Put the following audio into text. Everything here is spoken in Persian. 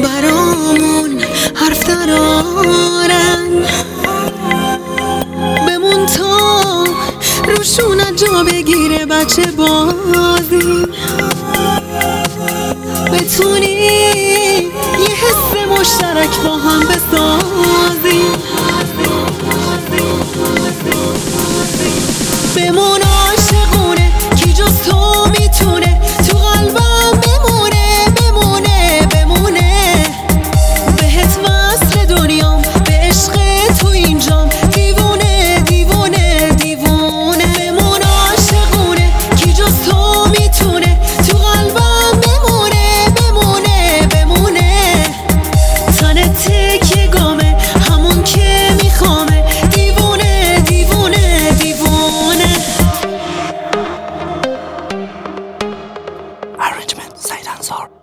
برامون حرف درارن، بمون تا روشون جا بگیره بچه بازی، بتونی یه حس مشترک با هم بسازیم، بمون عاشقونه کی جز تو میتونه تو قلبم بمونه بمونه بمونه، بهت وصل دنیام به عشق تو اینجام دیوونه دیوونه دیوونه، بمون عاشقونه کی جز تو میتونه تو قلبم بمونه بمونه بمونه، تنت تکیه گامه همون که میخوامه دیوونه دیوونه دیوونه. Arrangement سعید انصار.